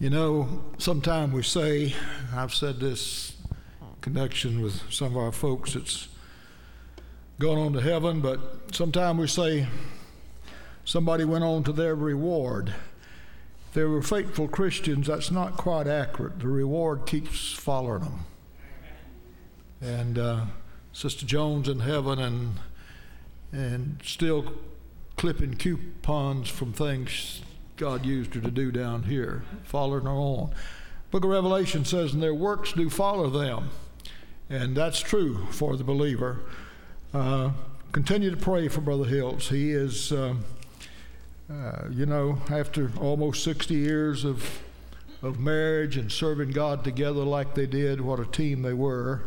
You know, sometimes we say, I've said this in connection with some of our folks that's gone on to heaven, but sometimes we say somebody went on to their reward. If they were faithful Christians, that's not quite accurate. The reward keeps following them. And Sister Jones in heaven and still clipping coupons from things God used her to do down here, following her on. Book of Revelation says, and their works do follow them. And that's true for the believer. Continue to pray for Brother Hiltz. He is, after almost 60 years of marriage and serving God together like they did, what a team they were.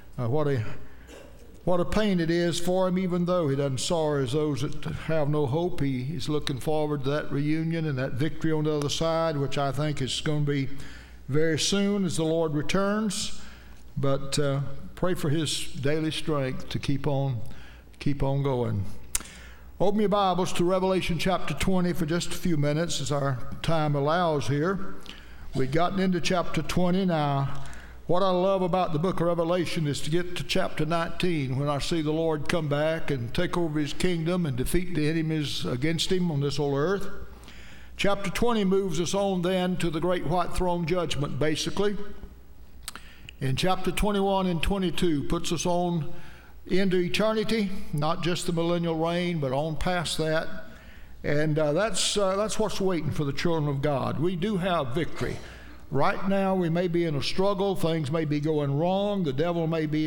What a pain it is for him, even though he doesn't sorrow as those that have no hope. He's looking forward to that reunion and that victory on the other side, which I think is going to be very soon as the Lord returns. But pray for his daily strength to keep on going. Open your Bibles to Revelation chapter 20 for just a few minutes as our time allows here. We've gotten into chapter 20 now. What I love about the book of Revelation is to get to chapter 19 when I see the Lord come back and take over his kingdom and defeat the enemies against him on this old earth. Chapter 20 moves us on then to the great white throne judgment, basically. And chapter 21 and 22 puts us on into eternity, not just the millennial reign, but on past that. And that's what's waiting for the children of God. We do have victory. Right now, we may be in a struggle. Things may be going wrong. The devil may be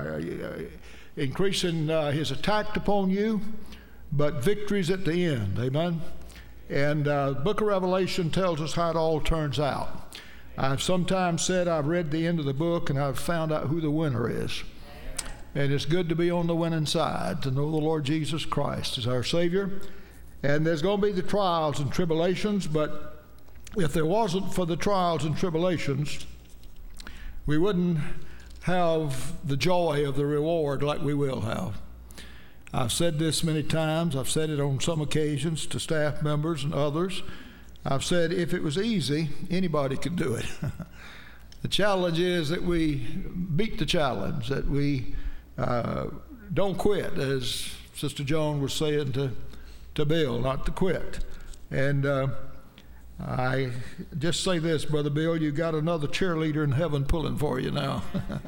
increasing his attack upon you, but victory's at the end. Amen? And the book of Revelation tells us how it all turns out. I've sometimes said I've read the end of the book and I've found out who the winner is. And it's good to be on the winning side, to know the Lord Jesus Christ is our Savior. And there's going to be the trials and tribulations, but if there wasn't for the trials and tribulations, we wouldn't have the joy of the reward like we will have. I've said this many times. I've said it on some occasions to staff members and others. I've said if it was easy, anybody could do it. The challenge is that we beat the challenge, that we don't quit, as Sister Joan was saying to Bill, not to quit. And I just say this, Brother Bill, you got another cheerleader in heaven pulling for you now.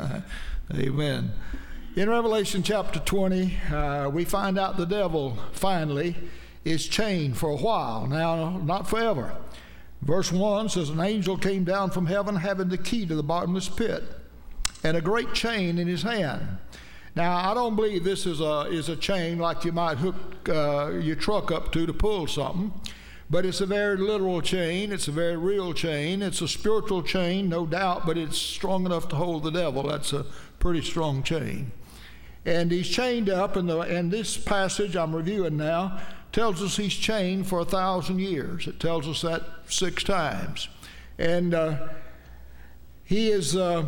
Amen. In Revelation chapter 20, we find out the devil finally is chained for a while. Now, not forever. Verse 1 says, an angel came down from heaven having the key to the bottomless pit and a great chain in his hand. Now, I don't believe this is a chain like you might hook your truck up to pull something. But it's a very literal chain. It's a very real chain. It's a spiritual chain, no doubt, but it's strong enough to hold the devil. That's a pretty strong chain. And he's chained up, and this passage I'm reviewing now tells us he's chained for 1,000 years. It tells us that 6 times. And he is the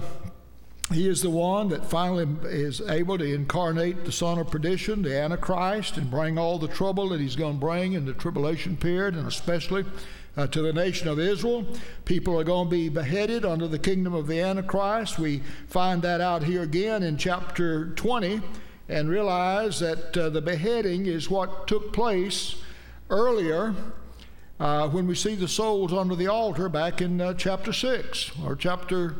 one that finally is able to incarnate the son of perdition, the Antichrist, and bring all the trouble that he's going to bring in the tribulation period, and especially to the nation of Israel. People are going to be beheaded under the kingdom of the Antichrist. We find that out here again in chapter 20 and realize that the beheading is what took place earlier when we see the souls under the altar back in chapter 6 or chapter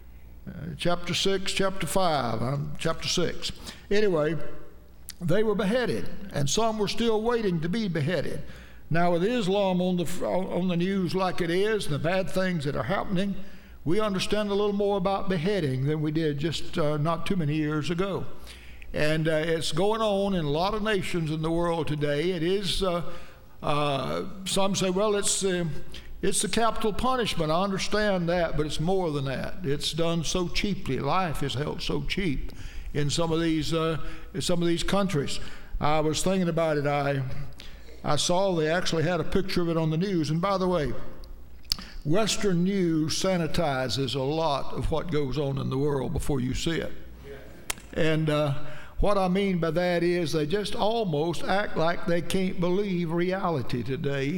6, chapter 5, chapter 6. Anyway, they were beheaded, and some were still waiting to be beheaded. Now, with Islam on the news like it is, and the bad things that are happening, we understand a little more about beheading than we did just not too many years ago. And it's going on in a lot of nations in the world today. It is, some say, well, it's the capital punishment. I understand that, but it's more than that. It's done so cheaply. Life is held so cheap in some of these countries. I was thinking about it. I saw they actually had a picture of it on the news. And by the way, Western news sanitizes a lot of what goes on in the world before you see it. And what I mean by that is they just almost act like they can't believe reality today.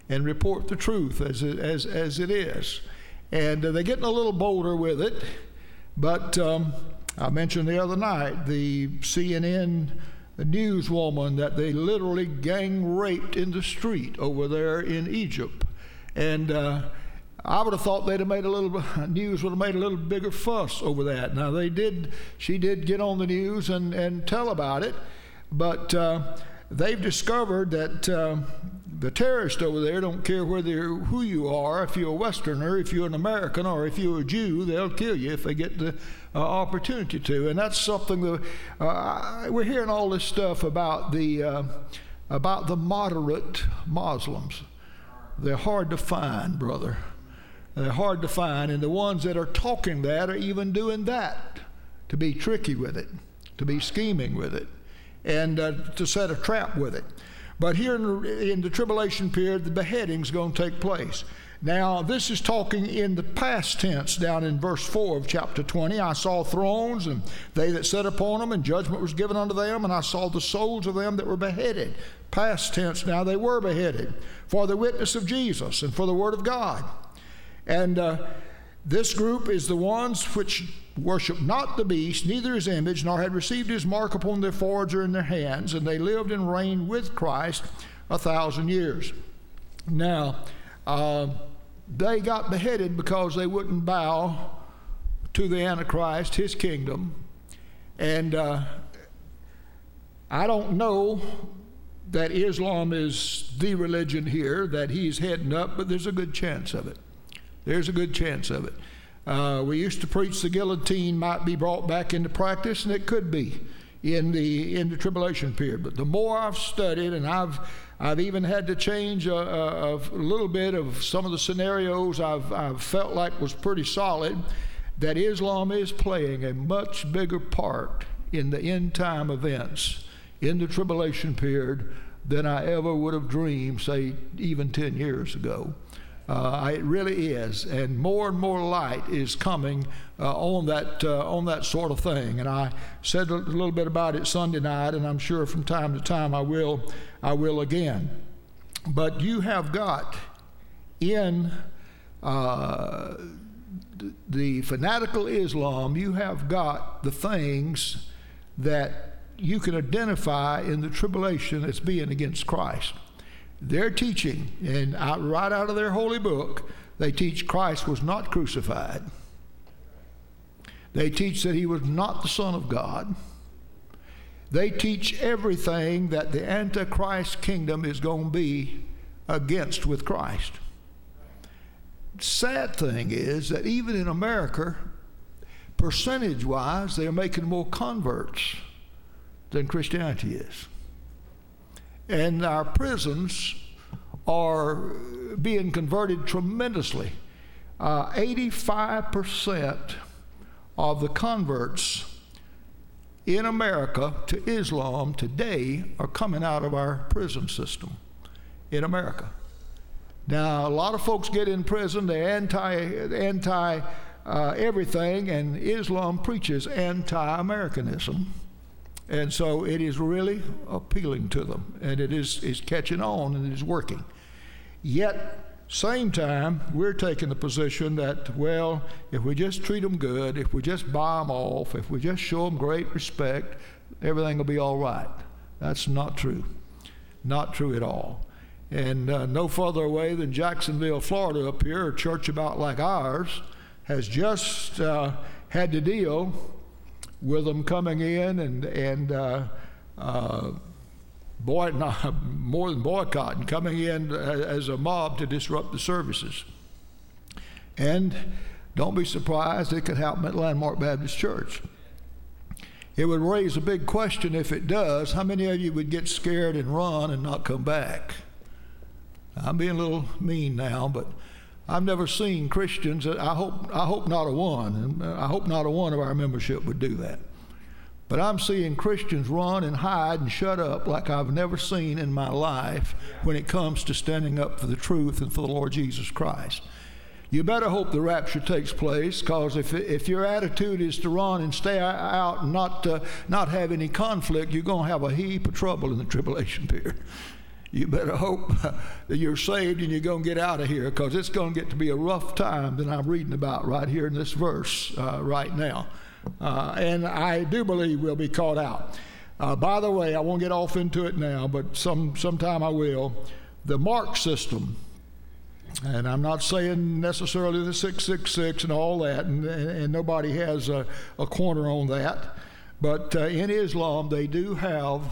and report the truth as it is. And they're getting a little bolder with it. But I mentioned the other night the CNN newswoman that they literally gang raped in the street over there in Egypt. And I would have thought they'd have made news would have made a little bigger fuss over that. Now she did get on the news and tell about it, but they've discovered that the terrorists over there don't care who you are. If you're a Westerner, if you're an American, or if you're a Jew, they'll kill you if they get the opportunity to. And that's something that we're hearing all this stuff about the moderate Muslims. They're hard to find, brother. They're hard to find, and the ones that are talking that are even doing that to be tricky with it, to be scheming with it, and to set a trap with it. But here in the tribulation period, the beheading's going to take place. Now, this is talking in the past tense down in verse 4 of chapter 20. I saw thrones, and they that sat upon them, and judgment was given unto them, and I saw the souls of them that were beheaded. Past tense now, they were beheaded for the witness of Jesus and for the word of God. And this group is the ones which worship not the beast, neither his image, nor had received his mark upon their foreheads or in their hands, and they lived and reigned with Christ 1,000 years. Now, they got beheaded because they wouldn't bow to the Antichrist, his kingdom. And I don't know that Islam is the religion here, that he's heading up, but there's a good chance of it. There's a good chance of it. We used to preach the guillotine might be brought back into practice, and it could be in the tribulation period. But the more I've studied, and I've even had to change a little bit of some of the scenarios I've felt like was pretty solid, that Islam is playing a much bigger part in the end time events in the tribulation period than I ever would have dreamed, say, even 10 years ago. It really is, and more light is coming on that sort of thing. And I said a little bit about it Sunday night, and I'm sure from time to time I will again. But you have got in the fanatical Islam, you have got the things that you can identify in the tribulation as being against Christ. They're teaching, and right out of their holy book, they teach Christ was not crucified. They teach that he was not the Son of God. They teach everything that the Antichrist kingdom is going to be against with Christ. Sad thing is that even in America, percentage-wise, they're making more converts than Christianity is. And our prisons are being converted tremendously. 85% of the converts in America to Islam today are coming out of our prison system in America. Now, a lot of folks get in prison, they're anti everything, and Islam preaches anti-Americanism. And so it is really appealing to them, and it is catching on, and it is working. Yet, same time, we're taking the position that, well, if we just treat them good, if we just buy them off, if we just show them great respect, everything will be all right. That's not true. Not true at all. And no further away than Jacksonville, Florida up here, a church about like ours has just had to deal with them coming in and more than boycotting, coming in as a mob to disrupt the services. And don't be surprised, it could happen at Landmark Baptist Church. It would raise a big question if it does. How many of you would get scared and run and not come back? I'm being a little mean now, but I've never seen Christians, I hope not a one, and I hope not a one of our membership would do that. But I'm seeing Christians run and hide and shut up like I've never seen in my life when it comes to standing up for the truth and for the Lord Jesus Christ. You better hope the rapture takes place, because if your attitude is to run and stay out and not have any conflict, you're going to have a heap of trouble in the tribulation period. you better hope that you're saved and you're going to get out of here, because it's going to get to be a rough time that I'm reading about right here in this verse right now. And I do believe we'll be caught out. By the way, I won't get off into it now, but sometime I will. The mark system, and I'm not saying necessarily the 666 and all that, and nobody has a corner on that, but in Islam they do have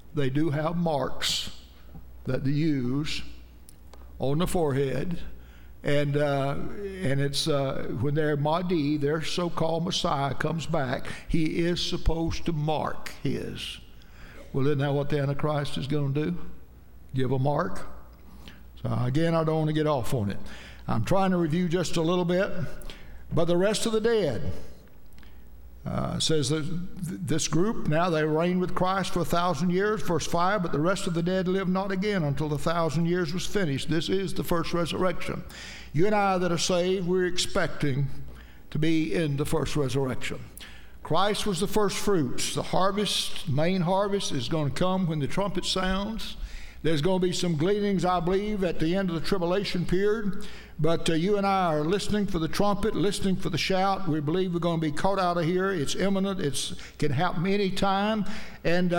marks that they use on the forehead, and it's when their Mahdi, their so-called Messiah, comes back, he is supposed to mark his. Well, isn't that what the Antichrist is going to do? Give a mark? So again, I don't want to get off on it. I'm trying to review just a little bit. But the rest of the dead, says that this group, now they reign with Christ for 1,000 years, verse 5, but the rest of the dead live not again until the 1,000 years was finished. This is the first resurrection. You and I that are saved, we're expecting to be in the first resurrection. Christ was the first fruits. The harvest, main harvest, is going to come when the trumpet sounds. There's going to be some gleanings, I believe, at the end of the tribulation period. But you and I are listening for the trumpet, listening for the shout. We believe we're going to be caught out of here. It's imminent. It can happen any time. And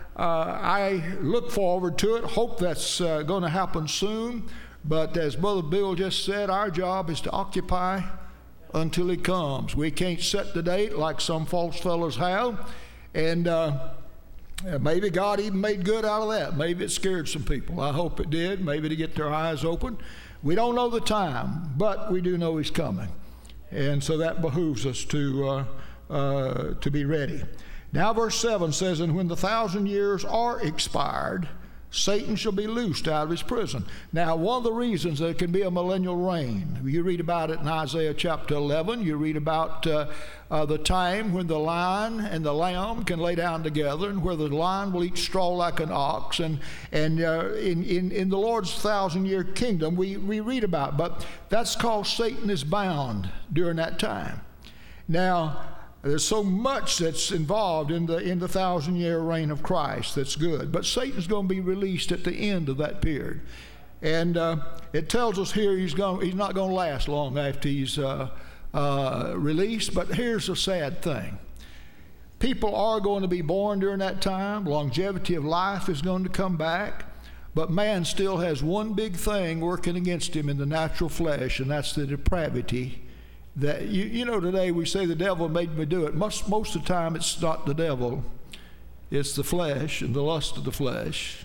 I look forward to it. Hope that's going to happen soon. But as Brother Bill just said, our job is to occupy until he comes. We can't set the date like some false fellows have. And maybe God even made good out of that. Maybe it scared some people. I hope it did. Maybe to get their eyes open. We don't know the time, but we do know he's coming. And so that behooves us to be ready. Now verse 7 says, and when the 1,000 years are expired, Satan shall be loosed out of his prison. Now, one of the reasons there can be a millennial reign, you read about it in Isaiah chapter 11. You read about the time when the lion and the lamb can lay down together, and where the lion will eat straw like an ox. And in the Lord's 1,000-year kingdom, we read about it. But that's called Satan is bound during that time. Now, there's so much that's involved in the 1,000-year reign of Christ that's good. But Satan's going to be released at the end of that period. And it tells us here he's not going to last long after he's released. But here's a sad thing. People are going to be born during that time. Longevity of life is going to come back. But man still has one big thing working against him in the natural flesh, and that's the depravity. That you know, today we say the devil made me do it. Most of the time it's not the devil, it's the flesh and the lust of the flesh.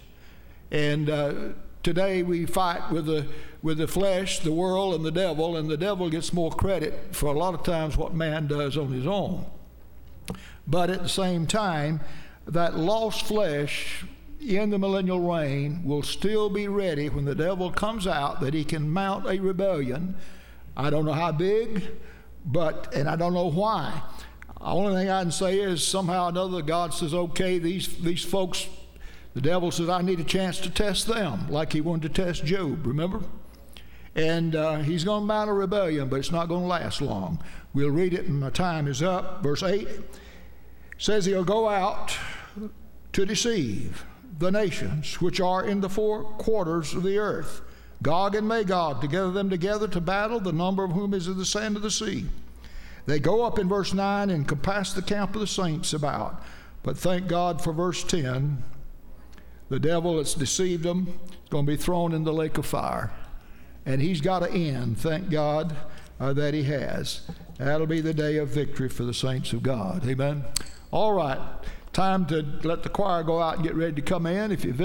And today we fight with the flesh, the world, and the devil gets more credit for a lot of times what man does on his own. But at the same time, that lost flesh in the millennial reign will still be ready when the devil comes out, that he can mount a rebellion. I don't know how big, and I don't know why. The only thing I can say is somehow or another God says, okay, these folks, the devil says, I need a chance to test them, like he wanted to test Job, remember? And he's going to mount a rebellion, but it's not going to last long. We'll read it, and my time is up. Verse 8 says he'll go out to deceive the nations which are in the four quarters of the earth, Gog and Magog, to gather them together to battle, the number of whom is as the sand of the sea. They go up in verse 9 and compass the camp of the saints about. But thank God for verse 10. The devil that's deceived them is going to be thrown in the lake of fire. And he's got to end, thank God that he has. That'll be the day of victory for the saints of God. Amen. All right. Time to let the choir go out and get ready to come in. If you